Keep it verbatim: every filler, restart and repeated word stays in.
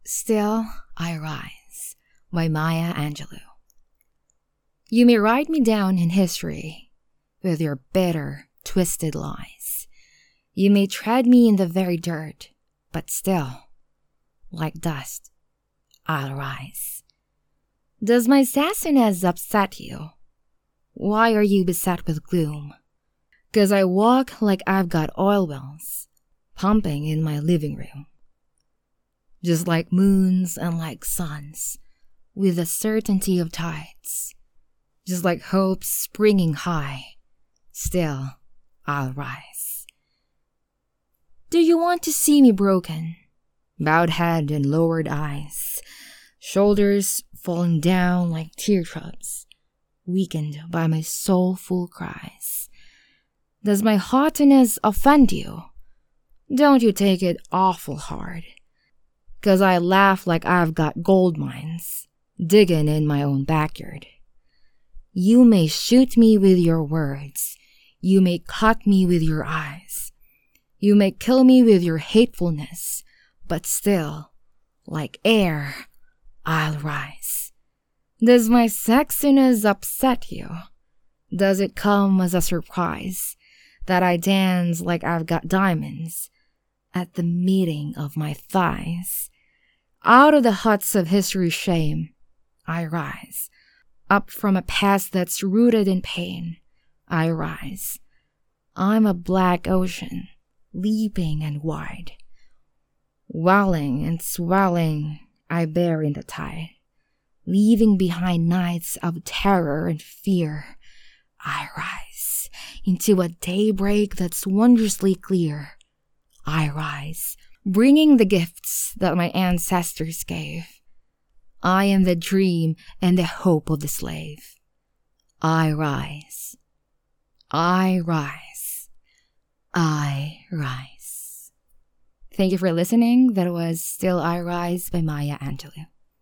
Still I Rise by Maya Angelou. You may write me down in history with your bitter, twisted lies. You may tread me in the very dirt, but still, like dust, I'll rise. Does my sassiness upset you? Why are you beset with gloom? 'Cause I walk like I've got oil wells pumping in my living room. Just like moons and like suns, with the certainty of tides. Just like hope springing high, still I'll rise. Do you want to see me broken? Bowed head and lowered eyes, shoulders falling down like teardrops, weakened by my soulful cries. Does my haughtiness offend you? Don't you take it awful hard, 'cause I laugh like I've got gold mines digging in my own backyard. You may shoot me with your words, you may cut me with your eyes, you may kill me with your hatefulness, but still, like air, I'll rise. Does my sexiness upset you? Does it come as a surprise that I dance like I've got diamonds at the meeting of my thighs? Out of the huts of history's shame, I rise. Up from a past that's rooted in pain, I rise. I'm a black ocean, leaping and wide. Welling and swelling, I bear in the tide. Leaving behind nights of terror and fear, I rise into a daybreak that's wondrously clear. I rise, bringing the gifts that my ancestors gave. I am the dream and the hope of the slave. I rise. I rise. I rise. Thank you for listening. That was Still I Rise by Maya Angelou.